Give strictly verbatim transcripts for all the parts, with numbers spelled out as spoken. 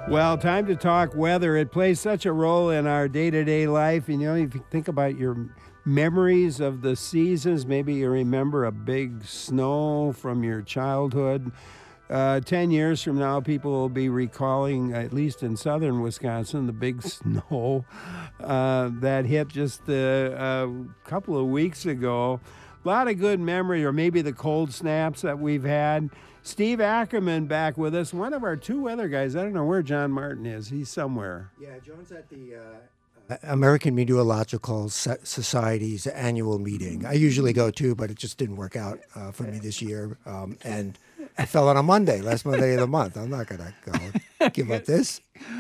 Well, time to talk weather. It plays such a role in our day-to-day life. And, you know, if you think about your memories of the seasons, maybe you remember a big snow from your childhood. Uh, Ten years from now, people will be recalling, at least in southern Wisconsin, the big snow uh, that hit just a, a couple of weeks ago. A lot of good memory, or maybe the cold snaps that we've had. Steve Ackerman back with us, one of our two weather guys. I don't know where John Martin is. He's somewhere. Yeah, John's at the uh, American Meteorological Society's annual meeting. I usually go too, but it just didn't work out uh, for me this year. Um, and it fell on a Monday, last Monday of the month. I'm not going to go give up this.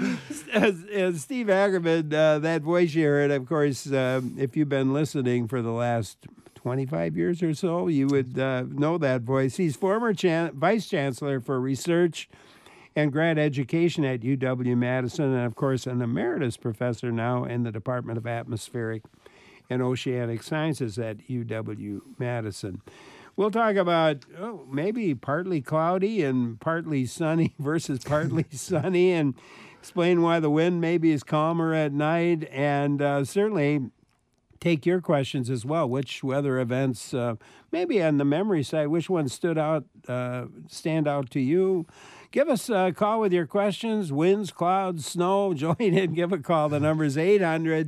As, as Steve Ackerman, uh, that voice you heard, of course, uh, if you've been listening for the last twenty-five years or so, you would uh, know that voice. He's former chan- vice chancellor for research and grad education at U W-Madison, and of course an emeritus professor now in the Department of Atmospheric and Oceanic Sciences at U W-Madison. We'll talk about oh, maybe partly cloudy and partly sunny versus partly sunny, and explain why the wind maybe is calmer at night, and uh, certainly take your questions as well. Which weather events, uh, maybe on the memory side, which ones stood out, uh, stand out to you? Give us a call with your questions. Winds, clouds, snow. Join in. Give a call. The number is eight hundred,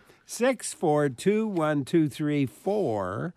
six four two, one two three four.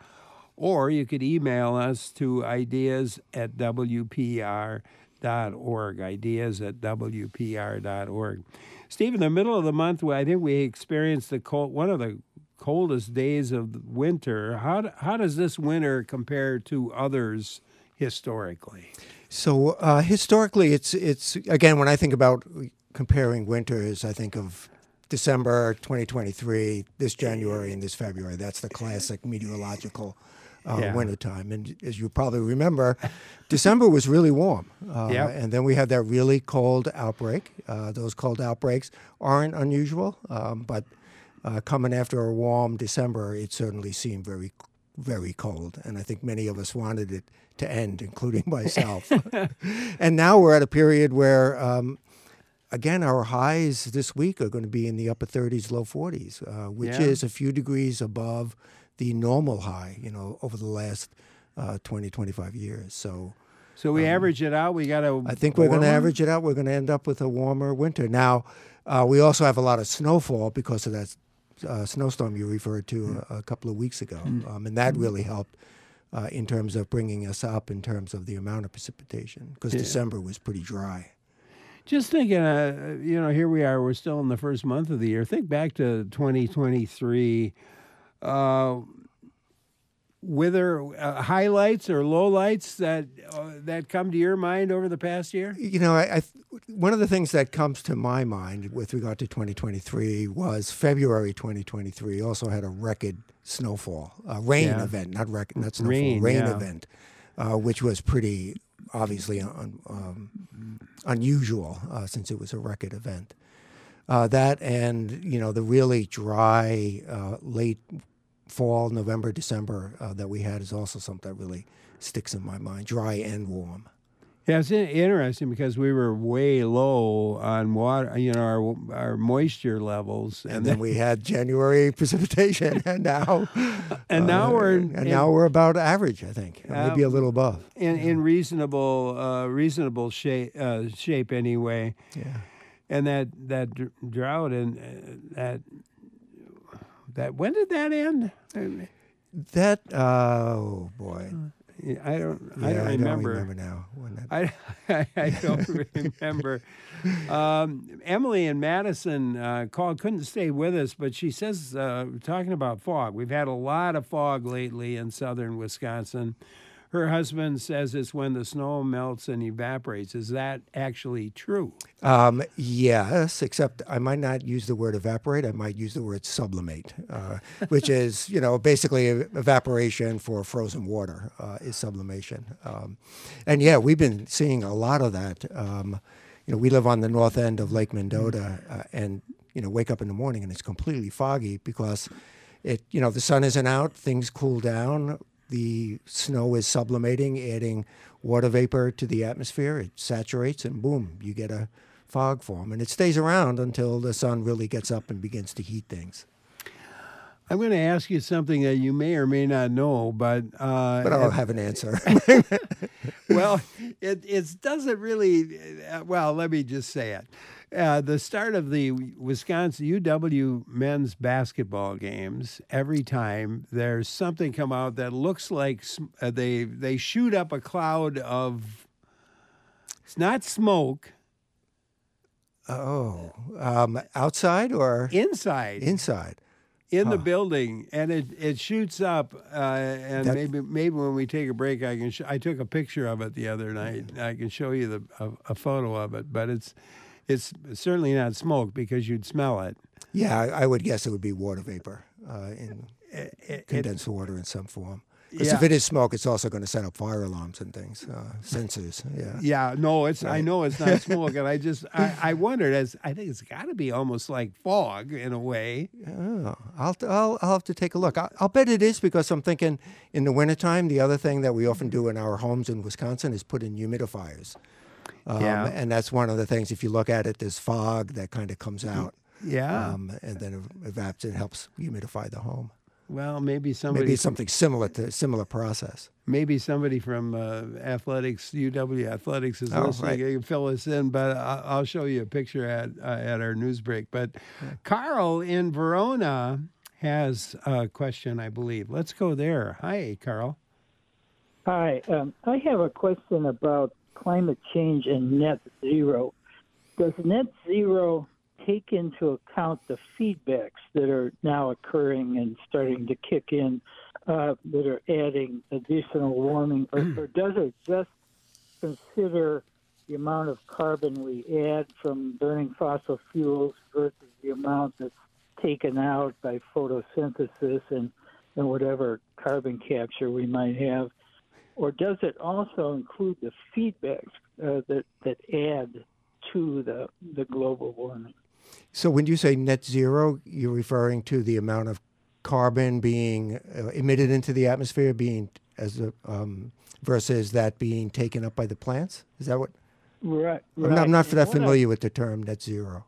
Or you could email us to ideas at W P R dot org. Ideas at W P R dot org. Steve, in the middle of the month, I think we experienced the cold, one of the coldest days of winter. How how does this winter compare to others historically? So uh, historically, it's it's again, when I think about comparing winters, I think of December twenty twenty-three, this January and this February. That's the classic meteorological uh, Yeah. wintertime. And as you probably remember, December was really warm. Uh, Yep. And then we had that really cold outbreak. Uh, those cold outbreaks aren't unusual, um, but Uh, coming after a warm December, it certainly seemed very, very cold. And I think many of us wanted it to end, including myself. And now we're at a period where, um, again, our highs this week are going to be in the upper thirties, low forties, uh, which Yeah. is a few degrees above the normal high, you know, over the last uh, twenty, twenty-five years. So So we Um, average it out. We got to. I think we're going to average it out. We're going to end up with a warmer winter. Now, uh, we also have a lot of snowfall because of that uh, snowstorm you referred to a, a couple of weeks ago. Um, and that really helped uh, in terms of bringing us up in terms of the amount of precipitation, because Yeah. December was pretty dry. Just thinking, uh, you know, here we are. We're still in the first month of the year. Think back to twenty twenty-three. Uh, Whether uh, highlights or lowlights that uh, that come to your mind over the past year? You know, I, I one of the things that comes to my mind with regard to twenty twenty-three was February twenty twenty-three also had a record snowfall, uh, rain Yeah. event, not record, not snowfall, Rain, rain, yeah. event, uh, which was pretty obviously un, um, unusual uh, since it was a record event. Uh, that and you know the really dry uh, late fall, November, December uh, that we had is also something that really sticks in my mind, dry and warm. Yeah, it's in- interesting because we were way low on water, you know, our our moisture levels, And then we had January precipitation, and now and now uh, we're in, and in, now we're about average, I think, or maybe a Um, little above. in, in reasonable uh, reasonable shape uh, shape anyway. Yeah. And that that dr- drought and uh, that that when did that end? I- That oh boy, I don't yeah, I don't I remember. don't remember now when that. I, I, I don't remember. Um, Emily in Madison uh, called, couldn't stay with us, but she says, uh, talking about fog, we've had a lot of fog lately in southern Wisconsin. Her husband says it's when the snow melts and evaporates. Is that actually true? Um, yes, except I might not use the word evaporate. I might use the word sublimate, uh, which is, you know, basically evaporation for frozen water uh, is sublimation. Um, and yeah, we've been seeing a lot of that. Um, you know, we live on the north end of Lake Mendota, uh, and you know, wake up in the morning and it's completely foggy because it, you know, the sun isn't out, things cool down. The snow is sublimating, adding water vapor to the atmosphere. It saturates, and boom, you get a fog form, and it stays around until the sun really gets up and begins to heat things. I'm going to ask you something that you may or may not know, but uh, But I'll have an answer. well, it it doesn't really. Uh, well, let me just say it. Uh, the start of the Wisconsin U W men's basketball games, every time there's something come out that looks like sm- uh, they they shoot up a cloud of. It's not smoke. Oh, um, outside or Inside. inside? In the Huh. building, and it, it shoots up, uh, and That- maybe maybe when we take a break, I can. Sh- I took a picture of it the other night. I can show you the a, a photo of it, but it's it's certainly not smoke because you'd smell it. Yeah, I, I would guess it would be water vapor uh, in It- it- condensed water in some form. Because Yeah. if it is smoke, it's also going to set up fire alarms and things, uh, sensors. Yeah. yeah, no, it's. I Right. know it's not smoke, and I just I, I wondered as I think it's got to be almost like fog in a way. Oh, I'll, I'll, I'll have to take a look. I, I'll bet it is because I'm thinking in the wintertime, the other thing that we often do in our homes in Wisconsin is put in humidifiers. Um, Yeah. And that's one of the things, if you look at it, there's fog that kind of comes out. Yeah. Um, and then it evaps and helps humidify the home. Well, maybe somebody Maybe it's something similar to similar process. maybe somebody from uh, athletics, U W Athletics, is Oh, listening. right. They can fill us in, but I- I'll show you a picture at uh, at our news break. But Carl in Verona has a question, I believe. Let's go there. Hi, Carl. Hi, um, I have a question about climate change and net zero. Does net zero take into account the feedbacks that are now occurring and starting to kick in uh, that are adding additional warming, or, or does it just consider the amount of carbon we add from burning fossil fuels versus the amount that's taken out by photosynthesis and, and whatever carbon capture we might have? Or does it also include the feedbacks uh, that, that add to the, the global warming? So when you say net zero, you're referring to the amount of carbon being uh, emitted into the atmosphere being as a, um, versus that being taken up by the plants? Is that what? Right. I'm not, right. I'm not And that what I- familiar with the term net zero.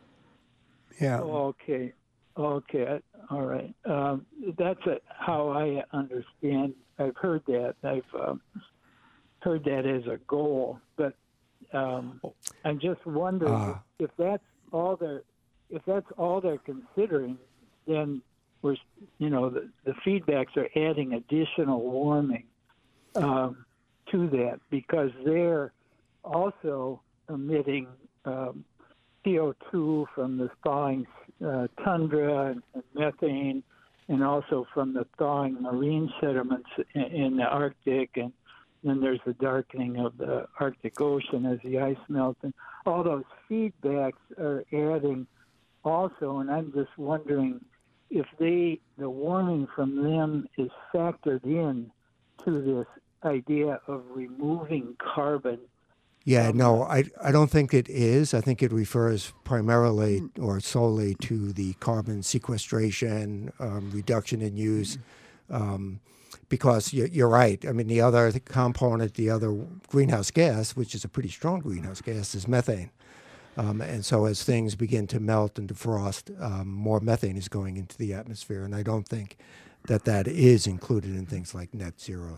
Yeah. Okay. Okay. All right. Um, that's a, how I understand. I've heard that. I've um, heard that as a goal, but um, I'm just wondering Ah. if, if that's all they're if that's all they're considering, then we're you know the, the feedbacks are adding additional warming um, to that because they're also emitting um, C O two from the thawing uh, tundra and, and methane, and also from the thawing marine sediments in, in the Arctic, and then there's the darkening of the Arctic Ocean as the ice melts, and all those feedbacks are adding also, and I'm just wondering if they the warming from them is factored in to this idea of removing carbon. Yeah, Um, no, I, I don't think it is. I think it refers primarily or solely to the carbon sequestration, um, reduction in use, um, because you're, you're right. I mean, the other component, the other greenhouse gas, which is a pretty strong greenhouse gas, is methane. Um, and so as things begin to melt and defrost, um, more methane is going into the atmosphere. And I don't think that that is included in things like net zero.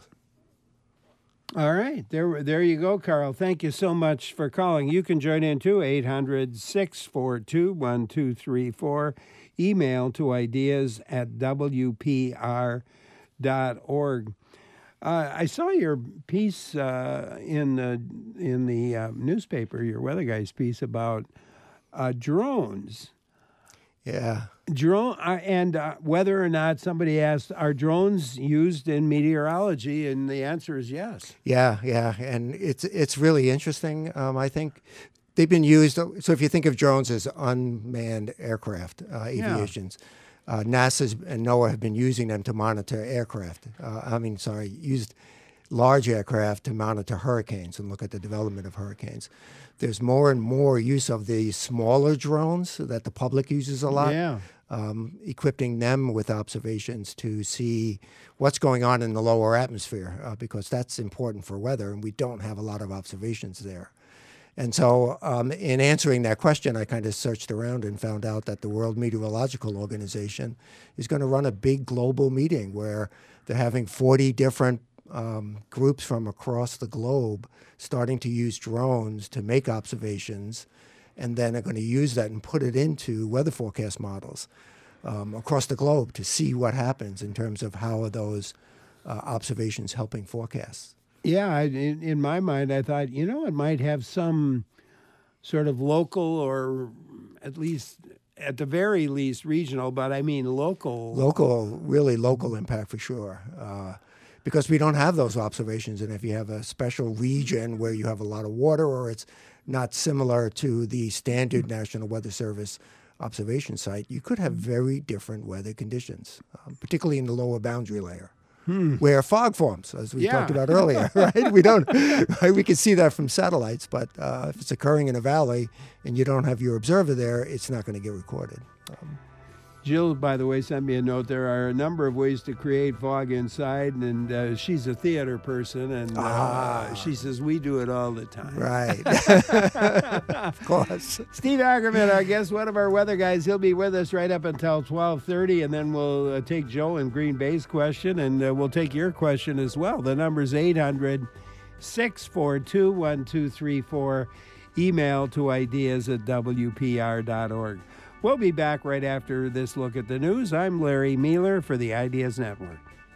All right. There there you go, Carl. Thank you so much for calling. You can join in too, eight hundred, six four two, one two three four. Email to ideas at w p r dot org. Uh, I saw your piece uh, in the, in the uh, newspaper, your Weather Guys piece about uh, drones. Yeah. Drone uh, and uh, whether or not somebody asked, are drones used in meteorology? And the answer is yes. Yeah, yeah, and it's it's really interesting. Um, I think they've been used. So if you think of drones as unmanned aircraft, uh, Yeah. aviations, uh, NASA's and NOAA have been using them to monitor aircraft. Uh, I mean, sorry, used large aircraft to monitor hurricanes and look at the development of hurricanes. There's more and more use of the smaller drones that the public uses a lot. Yeah. Um, equipping them with observations to see what's going on in the lower atmosphere, uh, because that's important for weather, and we don't have a lot of observations there. And so um, in answering that question, I kind of searched around and found out that the World Meteorological Organization is going to run a big global meeting where they're having forty different um, groups from across the globe starting to use drones to make observations, and then are going to use that and put it into weather forecast models um, across the globe to see what happens in terms of how are those uh, observations helping forecasts. Yeah, I, in, in my mind, I thought, you know, it might have some sort of local or at least, at the very least, regional, but I mean local. Local, really local impact for sure. Uh, because we don't have those observations. And if you have a special region where you have a lot of water or it's not similar to the standard National Weather Service observation site, you could have very different weather conditions, um, particularly in the lower boundary layer. Hmm. Where fog forms, as we yeah. talked about earlier, right? We don't, right? We can see that from satellites, but uh, if it's occurring in a valley and you don't have your observer there, it's not going to get recorded. Um, Jill, by the way, sent me a note. There are a number of ways to create fog inside, and uh, she's a theater person, and uh, ah. she says we do it all the time. Right. Of course. Steve Ackerman, our guest, one of our weather guys. He'll be with us right up until twelve thirty, and then we'll uh, take Joe and Green Bay's question, and uh, we'll take your question as well. The number's eight hundred, six four two, one two three four. Email to ideas at W P R dot org. We'll be back right after this look at the news. I'm Larry Mueller for the Ideas Network.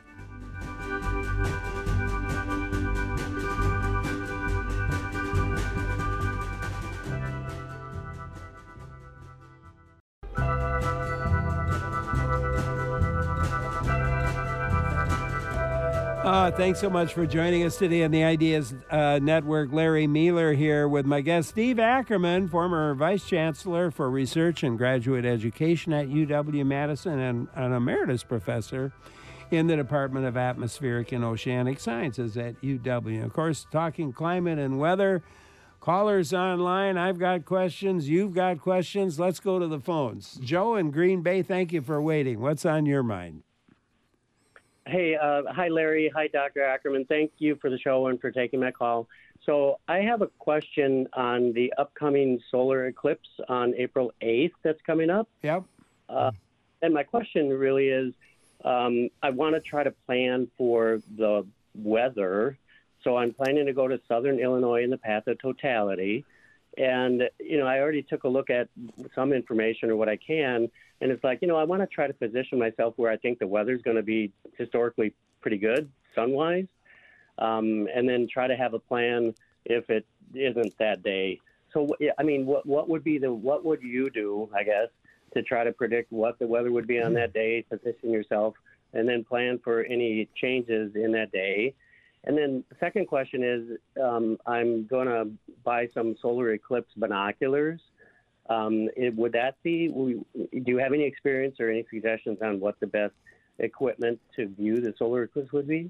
Uh, thanks so much for joining us today on the Ideas uh, Network. Larry Mueller here with my guest, Steve Ackerman, former Vice Chancellor for Research and Graduate Education at U W-Madison and an emeritus professor in the Department of Atmospheric and Oceanic Sciences at U W. Of course, talking climate and weather. Callers online, I've got questions, you've got questions. Let's go to the phones. Joe in Green Bay, thank you for waiting. What's on your mind? Hey, uh, hi, Larry. Hi, Doctor Ackerman. Thank you for the show and for taking my call. So I have a question on the upcoming solar eclipse on April eighth that's coming up. Yep. Uh, and my question really is, um, I want to try to plan for the weather. So I'm planning to go to Southern Illinois in the path of totality. And, you know, I already took a look at some information or what I can. And it's like, you know, I want to try to position myself where I think the weather's going to be historically pretty good, sun-wise, um, and then try to have a plan if it isn't that day. So, I mean, what what would be the what would you do, I guess, to try to predict what the weather would be on that day, position yourself, and then plan for any changes in that day? And then the second question is, um, I'm going to buy some solar eclipse binoculars. Um, it, would that be, do you have any experience or any suggestions on what the best equipment to view the solar eclipse would be?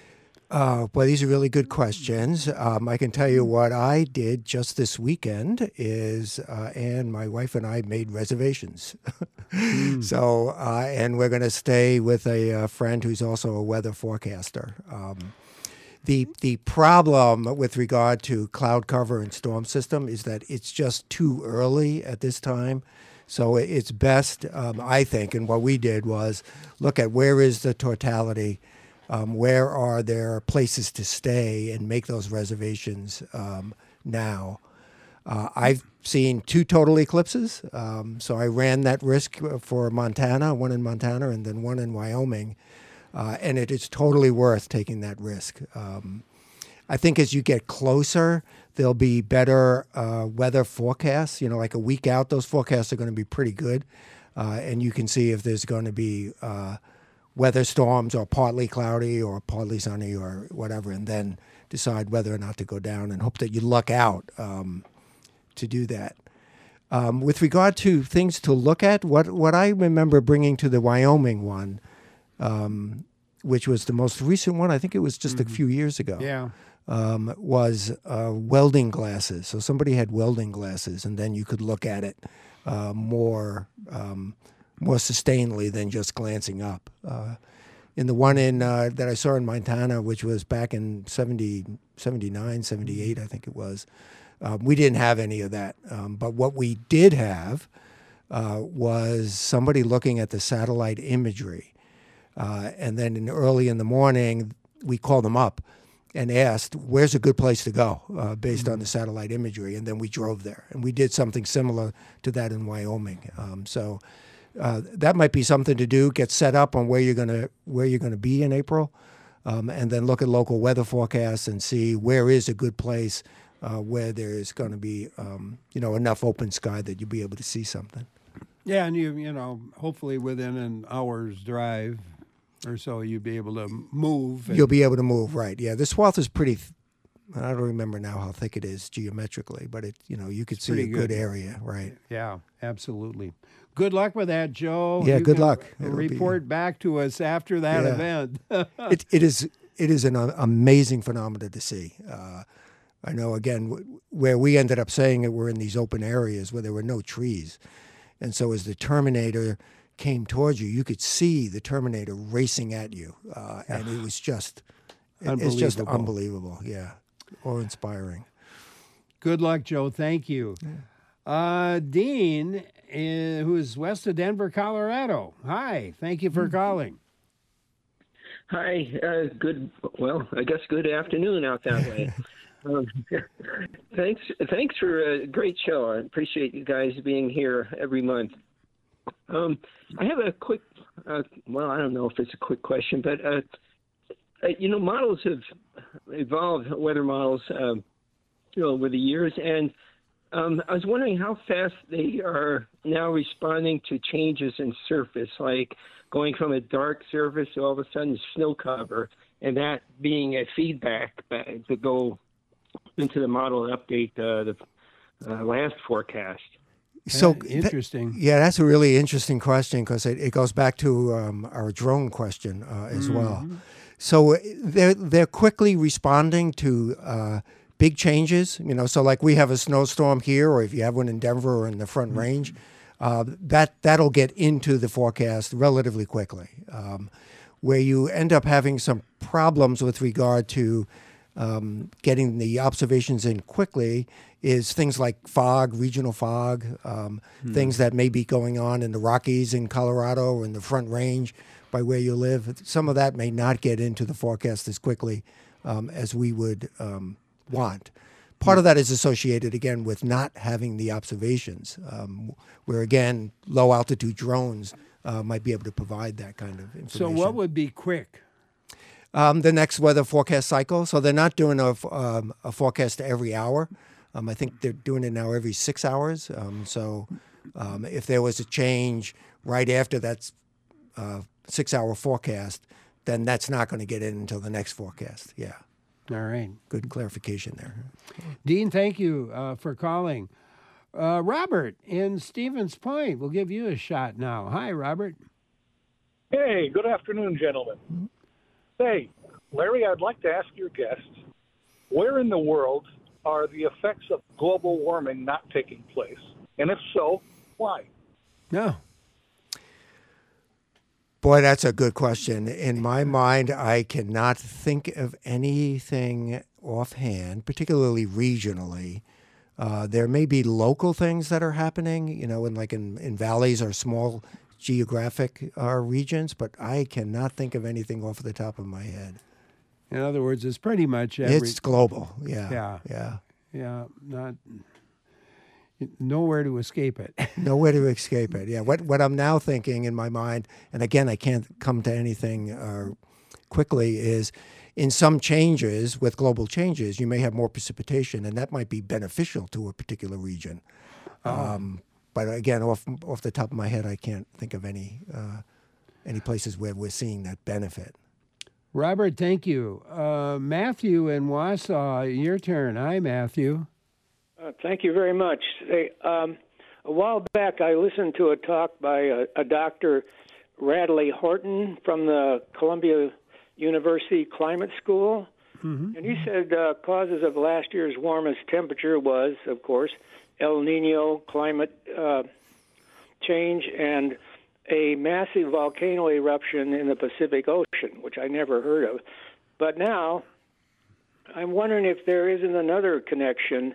Uh, well, these are really good questions. Um, I can tell you what I did just this weekend is, uh, and my wife and I made reservations. mm. So, uh, and we're going to stay with a, a friend who's also a weather forecaster. Um, The the problem with regard to cloud cover and storm system is that it's just too early at this time. So it's best, um, I think, and what we did was look at where is the totality, um, where are there places to stay, and make those reservations um, now. Uh, I've seen two total eclipses, um, so I ran that risk for Montana, one in Montana and then one in Wyoming. Uh, and it is totally worth taking that risk. Um, I think as you get closer, there'll be better uh, weather forecasts. You know, like a week out, those forecasts are going to be pretty good. Uh, and you can see if there's going to be uh, weather storms or partly cloudy or partly sunny or whatever, and then decide whether or not to go down and hope that you luck out um, to do that. Um, with regard to things to look at, what, what I remember bringing to the Wyoming one, Um, which was the most recent one, I think it was just mm-hmm. a few years ago, yeah. um, was uh, welding glasses. So somebody had welding glasses, and then you could look at it uh, more um, more sustainedly than just glancing up. Uh, in the one in uh, that I saw in Montana, which was back in seventy, seventy-nine, seventy-eight, I think it was, Um, we didn't have any of that. Um, but what we did have uh, was somebody looking at the satellite imagery. Uh, and then in early in the morning, we called them up and asked, where's a good place to go uh, based mm-hmm. on the satellite imagery? And then we drove there. And we did something similar to that in Wyoming. Um, so uh, that might be something to do, get set up on where you're going to where you're going to be in April, um, and then look at local weather forecasts and see where is a good place uh, where there's going to be um, you know, enough open sky that you'll be able to see something. Yeah, and you you know, hopefully within an hour's drive or so, you'll be able to move. And You'll be able to move, right? Yeah, the swath is pretty. Th- I don't remember now how thick it is geometrically, but it you know you could It's see a pretty good. good. area, right? Yeah, absolutely. Good luck with that, Joe. Yeah, You good can luck. It'll be- Report back to us after that Yeah. event. it, it is it is an uh, amazing phenomenon to see. Uh, I know again w- where we ended up saying it, we're in these open areas where there were no trees, and so as the Terminator came towards you, you could see the Terminator racing at you, uh, and it was just it- it's just Unbelievable. unbelievable. Yeah, or inspiring. Good luck, Joe. Thank you. Uh, Dean, uh, who is west of Denver, Colorado. Hi. Thank you for calling. Hi, uh, good, well, I guess good afternoon out that way. um, thanks thanks for a great show. I appreciate you guys being here every month. Um, I have a quick, uh, well, I don't know if it's a quick question, but, uh, uh, you know, models have evolved, weather models, um, you know, over the years, and um, I was wondering how fast they are now responding to changes in surface, like going from a dark surface to all of a sudden snow cover, and that being a feedback back to go into the model and update uh, the uh, last forecast. So Uh, interesting. Th- yeah, that's a really interesting question because it, it goes back to um, our drone question uh, as Mm-hmm. well. So they're they're quickly responding to uh, big changes. You know, so like we have a snowstorm here, or if you have one in Denver or in the Front Range, uh, that that'll get into the forecast relatively quickly. Um, where you end up having some problems with regard to um, getting the observations in quickly is things like fog, regional fog, um, Hmm. things that may be going on in the Rockies in Colorado or in the Front Range by where you live. Some of that may not get into the forecast as quickly um, as we would um, want. Part of that is associated, again, with not having the observations, um, where, again, low-altitude drones uh, might be able to provide that kind of information. So what would be quick? Um, the next weather forecast cycle. So they're not doing a, f- um, a forecast every hour. Um, I think they're doing it now every six hours. Um, so um, if there was a change right after that uh, six-hour forecast, then that's not going to get in until the next forecast. Yeah, All right. good clarification there. Dean, thank you uh, for calling. Uh, Robert in Stevens Point, we'll give you a shot now. Hi, Robert. Hey, good afternoon, gentlemen. Hey, Larry, I'd like to ask your guests, where in the world are the effects of global warming not taking place? And if so, why? No. Boy, that's a good question. In my mind, I cannot think of anything offhand, particularly regionally. Uh, there may be local things that are happening, you know, in like in, in valleys or small geographic uh, regions, but I cannot think of anything off the top of my head. In other words, it's pretty much every. It's global. Yeah. Yeah. Yeah. Yeah, not nowhere to escape it. Nowhere to escape it. Yeah. What what I'm now thinking in my mind, and again, I can't come to anything uh, quickly, is in some changes with global changes, you may have more precipitation, and that might be beneficial to a particular region. Um, but again, off off the top of my head, I can't think of any uh, any places where we're seeing that benefit. Robert, thank you. Uh, Matthew in Wausau, your turn. Hi, Matthew. Uh, thank you very much. Hey, um, a while back, I listened to a talk by a, a Doctor Radley Horton from the Columbia University Climate School, Mm-hmm. and he said uh, causes of last year's warmest temperature was, of course, El Nino, climate uh, change, and a massive volcano eruption in the Pacific Ocean, which I never heard of. But now, I'm wondering if there isn't another connection,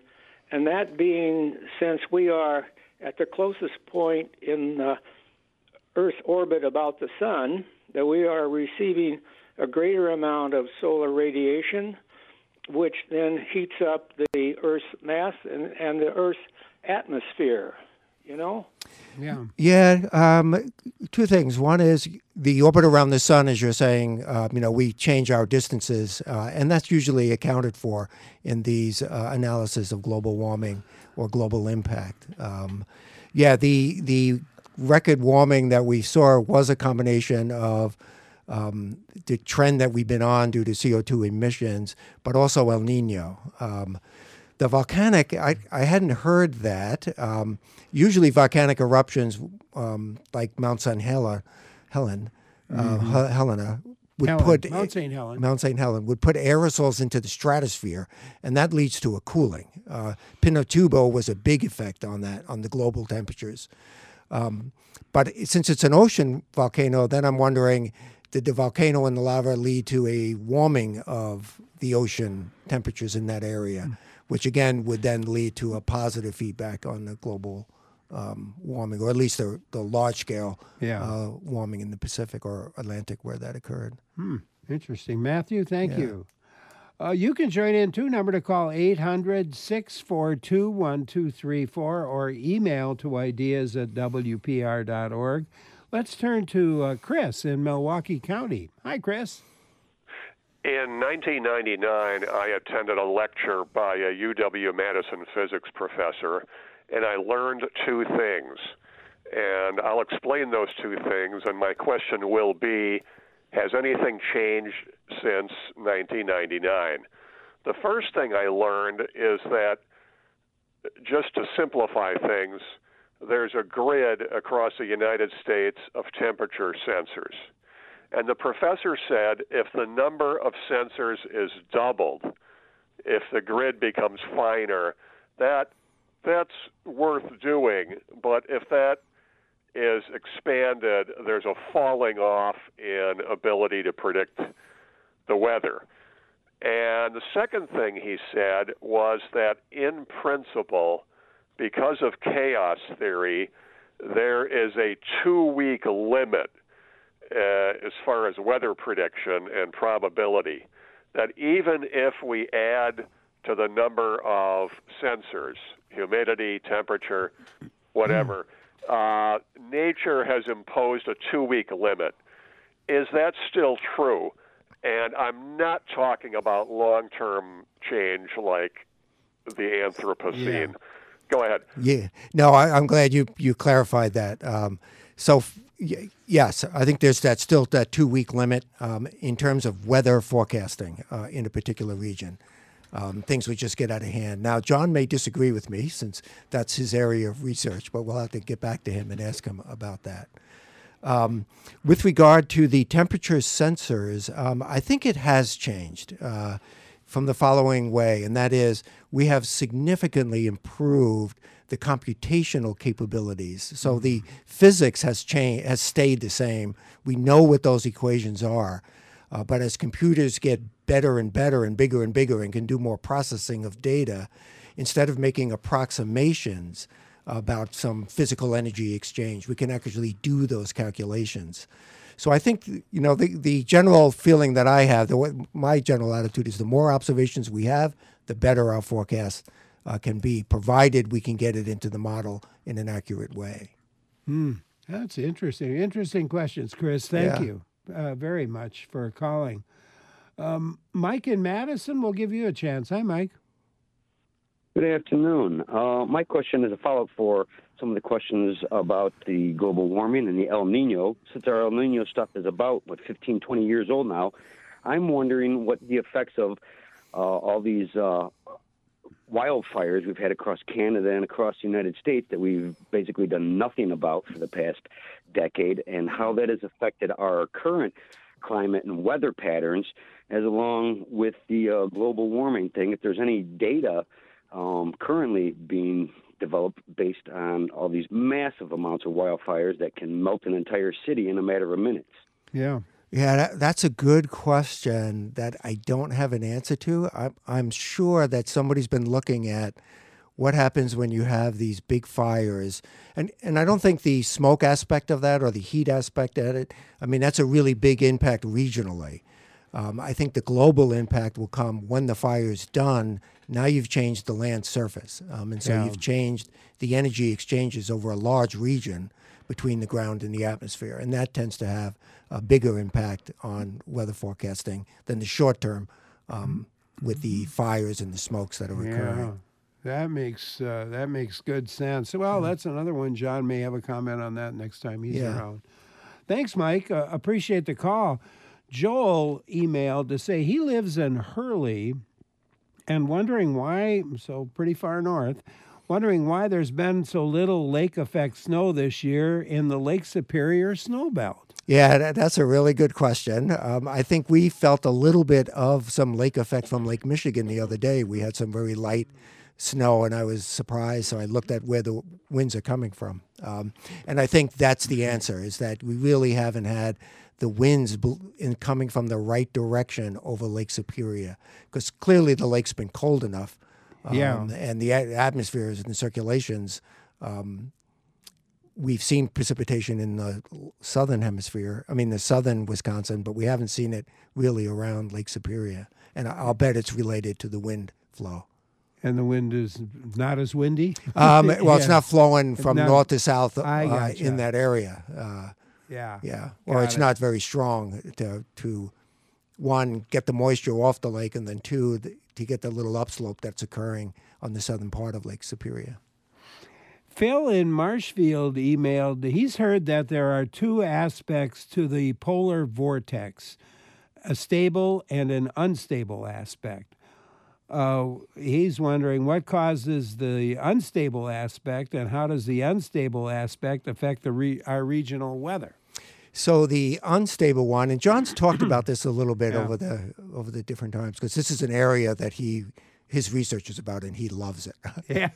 and that being since we are at the closest point in the Earth's orbit about the sun, that we are receiving a greater amount of solar radiation, which then heats up the Earth's mass and, and the Earth's atmosphere, you know? Yeah. Yeah, um, two things. One is the orbit around the sun, as you're saying, uh, you know, we change our distances, uh, and that's usually accounted for in these uh, analysis of global warming or global impact. Um, yeah, the the record warming that we saw was a combination of um, the trend that we've been on due to C O two emissions, but also El Nino. Um, The volcanic, I, I hadn't heard that. Um, usually volcanic eruptions, um, like Mount Saint Helena, Helen, uh, Mm-hmm. Hel- Helena, would Helen, put Mount Saint Helen. Mount Saint Helen would put aerosols into the stratosphere, and that leads to a cooling. Uh, Pinatubo was a big effect on that, on the global temperatures. Um, but since it's an ocean volcano, then I'm wondering, did the volcano and the lava lead to a warming of the ocean temperatures in that area? Mm. Which again would then lead to a positive feedback on the global um, warming, or at least the, the large-scale Yeah. uh, warming in the Pacific or Atlantic where that occurred. Hmm. Interesting. Matthew, thank Yeah. you. Uh, you can join in, too. Number to call, eight hundred, six four two, one two three four, or email to ideas at w p r dot org. Let's turn to uh, Chris in Milwaukee County. Hi, Chris. In nineteen ninety-nine, I attended a lecture by a U W-Madison physics professor, and I learned two things. And I'll explain those two things, and my question will be, has anything changed since nineteen ninety-nine? The first thing I learned is that, just to simplify things, there's a grid across the United States of temperature sensors. And the professor said if the number of sensors is doubled, if the grid becomes finer, that that's worth doing. But if that is expanded, there's a falling off in ability to predict the weather. And the second thing he said was that in principle, because of chaos theory, there is a two-week limit Uh, as far as weather prediction and probability, that even if we add to the number of sensors, humidity, temperature, whatever, uh, nature has imposed a two-week limit. Is that still true? And I'm not talking about long-term change like the Anthropocene. Yeah. Go ahead. Yeah. No, I, I'm glad you, you clarified that. Um, so, y- yes, I think there's that still that two-week limit um, in terms of weather forecasting uh, in a particular region. Um, things would just get out of hand. Now, John may disagree with me since that's his area of research, but we'll have to get back to him and ask him about that. Um, with regard to the temperature sensors, um, I think it has changed uh, from the following way, and that is we have significantly improved the computational capabilities. So the physics has changed, has stayed the same. We know what those equations are, uh, but as computers get better and better and bigger and bigger and can do more processing of data, instead of making approximations about some physical energy exchange, we can actually do those calculations. So I think, you know, the, the general feeling that I have, the, my general attitude is the more observations we have, the better our forecast uh, can be, provided we can get it into the model in an accurate way. Hmm. That's interesting. Interesting questions, Chris. Thank Yeah. you uh, very much for calling. Um, Mike in Madison, we'll give you a chance. Hi, Mike. Good afternoon. Uh, my question is a follow-up for some of the questions about the global warming and the El Nino. Since our El Nino stuff is about, what, fifteen, twenty years old now, I'm wondering what the effects of uh, all these uh, wildfires we've had across Canada and across the United States that we've basically done nothing about for the past decade, and how that has affected our current climate and weather patterns, as along with the uh, global warming thing. If there's any data um, currently being developed based on all these massive amounts of wildfires that can melt an entire city in a matter of minutes. Yeah. Yeah, that, that's a good question that I don't have an answer to. I'm, I'm sure that somebody's been looking at what happens when you have these big fires. And and I don't think the smoke aspect of that or the heat aspect of it, I mean, that's a really big impact regionally. Um, I think the global impact will come when the fire is done. Now you've changed the land surface. Um, and so Yeah. you've changed the energy exchanges over a large region between the ground and the atmosphere. And that tends to have a bigger impact on weather forecasting than the short term um, with the fires and the smokes that are occurring. Yeah. That makes uh, that makes good sense. Well, that's another one. John may have a comment on that next time he's Yeah. around. Thanks, Mike. Uh, appreciate the call. Joel emailed to say he lives in Hurley and wondering why, so pretty far north, wondering why there's been so little lake effect snow this year in the Lake Superior snow belt. Yeah, that, that's a really good question. Um, I think we felt a little bit of some lake effect from Lake Michigan the other day. We had some very light snow, and I was surprised, so I looked at where the winds are coming from. Um, and I think that's the answer, is that we really haven't had the winds bl- in coming from the right direction over Lake Superior, because clearly the lake's been cold enough. Um, Yeah. And the a- atmospheres and the circulations, um, we've seen precipitation in the southern hemisphere, I mean the southern Wisconsin, but we haven't seen it really around Lake Superior. And I- I'll bet it's related to the wind flow. And the wind is not as windy? Um, well, it's Yeah. not flowing from Not- north to south uh, I gotcha. in that area. Uh, Yeah. yeah, or Got it's it. not very strong to, to, one, get the moisture off the lake, and then two, th- to get the little upslope that's occurring on the southern part of Lake Superior. Phil in Marshfield emailed, he's heard that there are two aspects to the polar vortex, a stable and an unstable aspect. Uh, he's wondering what causes the unstable aspect and how does the unstable aspect affect the re- our regional weather? So the unstable one, and John's talked about this a little bit Yeah. over the over the different times, because this is an area that he his research is about, and he loves it. Yeah.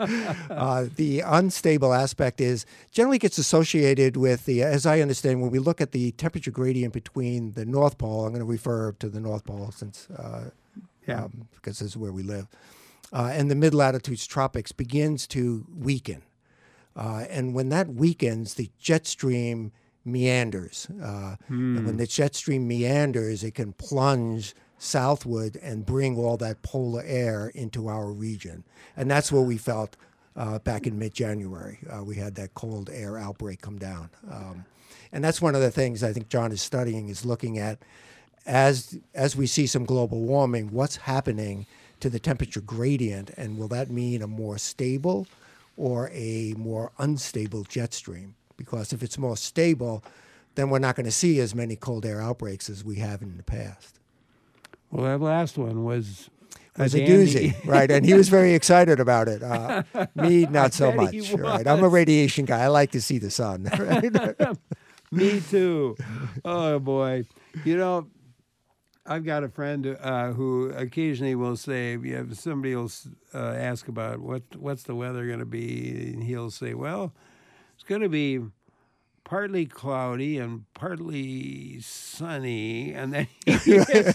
uh, the unstable aspect is generally gets associated with the, as I understand, when we look at the temperature gradient between the North Pole. I'm going to refer to the North Pole since. Uh, Yeah. Um, because this is where we live. Uh, and the mid-latitudes tropics begins to weaken. Uh, and when that weakens, the jet stream meanders. Uh, And when the jet stream meanders, it can plunge southward and bring all that polar air into our region. And that's what we felt uh, back in mid-January. Uh, we had that cold air outbreak come down. Um, and that's one of the things I think John is studying, is looking at As as we see some global warming, what's happening to the temperature gradient, and will that mean a more stable or a more unstable jet stream? Because if it's more stable, then we're not going to see as many cold air outbreaks as we have in the past. Well, that last one was It was a dandy. doozy, right? And he was very excited about it. Uh, me, not so bet much. he Right? I'm a radiation guy. I like to see the sun. Right? Me too. Oh, boy. You know, I've got a friend uh, who occasionally will say, you know, somebody will uh, ask about what what's the weather going to be, and he'll say, well, it's going to be partly cloudy and partly sunny, and then he,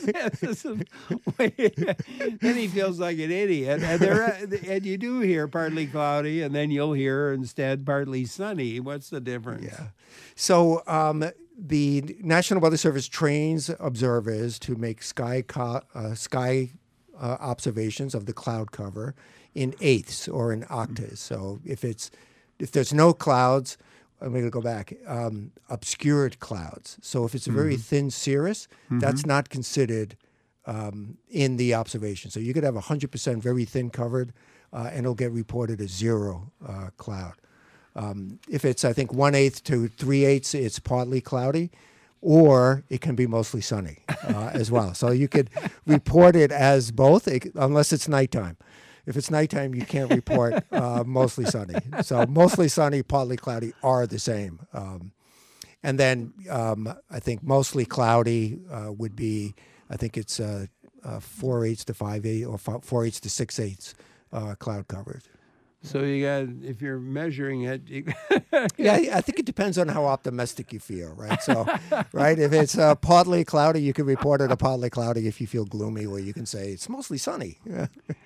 then he feels like an idiot. And, there, and you do hear partly cloudy, and then you'll hear instead partly sunny. What's the difference? Yeah. So um, the National Weather Service trains observers to make sky co- uh, sky uh, observations of the cloud cover in eighths or in octaves. So if it's if there's no clouds, I'm going to go back, um, obscured clouds. So if it's a very thin cirrus, that's not considered um, in the observation. So you could have one hundred percent very thin covered, uh, and it'll get reported as zero uh, cloud. Um, if it's, I think, one-eighth to three-eighths, it's partly cloudy, or it can be mostly sunny uh, as well. So you could report it as both, it, unless it's nighttime. If it's nighttime, you can't report uh, mostly sunny. So mostly sunny, partly cloudy are the same. Um, and then um, I think mostly cloudy uh, would be, I think it's uh, uh, four-eighths to five-eighths, or four-eighths to six-eighths uh, cloud coverage. So you got, if you're measuring it, you Yeah, I think it depends on how optimistic you feel, right? So, right, if it's uh, partly cloudy, you can report it a partly cloudy. If you feel gloomy, or you can say it's mostly sunny. Yeah.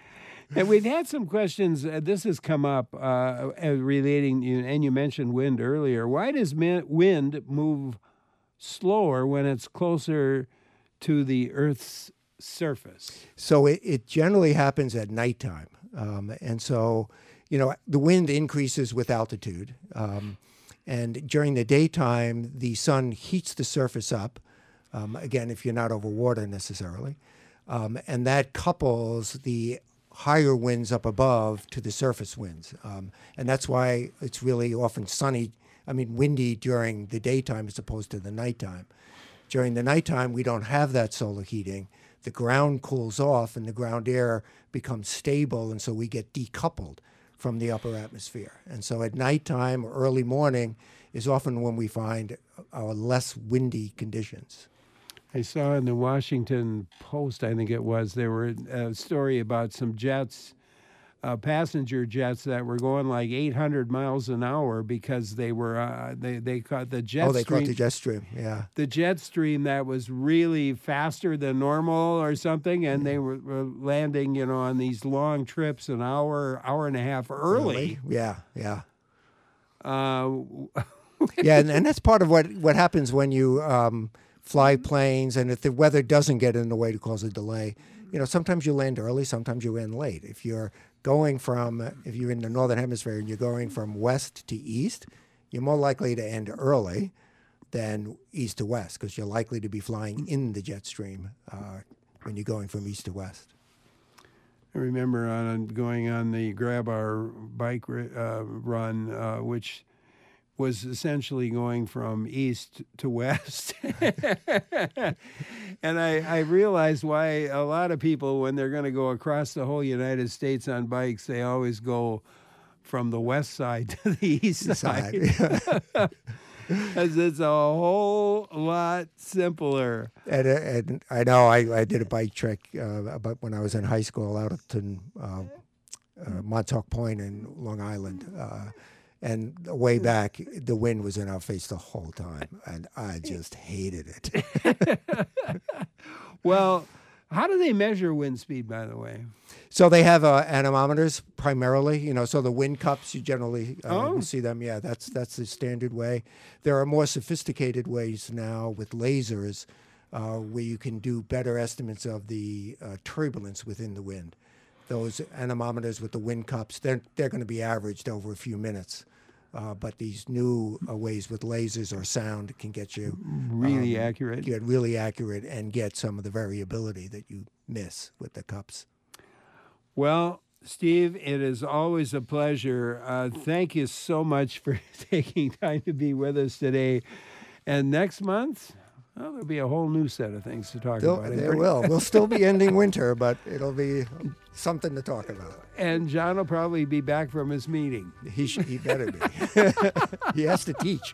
And we've had some questions. Uh, this has come up uh, uh, relating, you, and you mentioned wind earlier. Why does mi- wind move slower when it's closer to the Earth's surface? So it, it generally happens at nighttime. Um, and so, you know, the wind increases with altitude. Um, and during the daytime, the sun heats the surface up. Um, again, if you're not over water necessarily. Um, and that couples the higher winds up above to the surface winds. Um, and that's why it's really often sunny, I mean, windy during the daytime as opposed to the nighttime. During the nighttime, we don't have that solar heating. The ground cools off and the ground air becomes stable, and so we get decoupled from the upper atmosphere. And so at nighttime or early morning is often when we find our less windy conditions. I saw in the Washington Post, I think it was, there were a story about some jets, uh, passenger jets that were going like eight hundred miles an hour because they were uh, they they caught the jet. Oh, they stream, caught the jet stream. Yeah, the jet stream that was really faster than normal or something, and they were, were landing, you know, on these long trips, an hour, hour and a half early. Really? Yeah, yeah. Uh, yeah, and, and that's part of what what happens when you. Um, fly planes, and if the weather doesn't get in the way to cause a delay, you know, sometimes you land early, sometimes you land late. If you're going from, if you're in the northern hemisphere and you're going from west to east, you're more likely to end early than east to west because you're likely to be flying in the jet stream uh, when you're going from east to west. I remember on going on the Grab Our bike uh, run, uh, which was essentially going from east to west. And I, I realized why a lot of people, when they're going to go across the whole United States on bikes, they always go from the west side to the east side. Because it's a whole lot simpler. And, and I know I, I did a bike trek uh, about when I was in high school out at uh, uh, Montauk Point in Long Island. Uh, And way back, the wind was in our face the whole time, and I just hated it. Well, how do they measure wind speed, by the way? So they have uh, anemometers primarily, you know, so the wind cups, you generally uh, oh. you see them. Yeah, that's that's the standard way. There are more sophisticated ways now with lasers uh, where you can do better estimates of the uh, turbulence within the wind. Those anemometers with the wind cups, they're, they're going to be averaged over a few minutes. Uh, but these new uh, ways with lasers or sound can get you really um, accurate. Get really accurate and get some of the variability that you miss with the cups. Well, Steve, it is always a pleasure. Uh, thank you so much for taking time to be with us today. And next month, well, there'll be a whole new set of things to talk They'll, about. There will. We'll still be ending winter, but it'll be something to talk about. And John will probably be back from his meeting. He sh- he better be. He has to teach.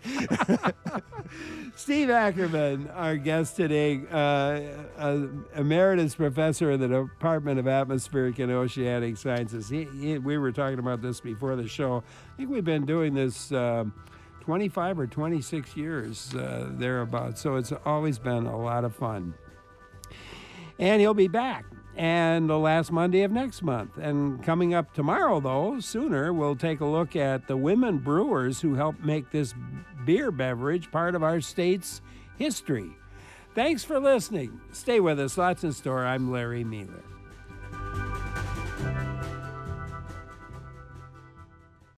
Steve Ackerman, our guest today, uh, uh, emeritus professor in the Department of Atmospheric and Oceanic Sciences. He, he, we were talking about this before the show. I think we've been doing this uh, twenty-five or twenty-six years uh, thereabouts, so it's always been a lot of fun. And he'll be back, and the last Monday of next month. And coming up tomorrow, though, sooner, we'll take a look at the women brewers who helped make this beer beverage part of our state's history. Thanks for listening. Stay with us. Lots in store. I'm Larry Mueller.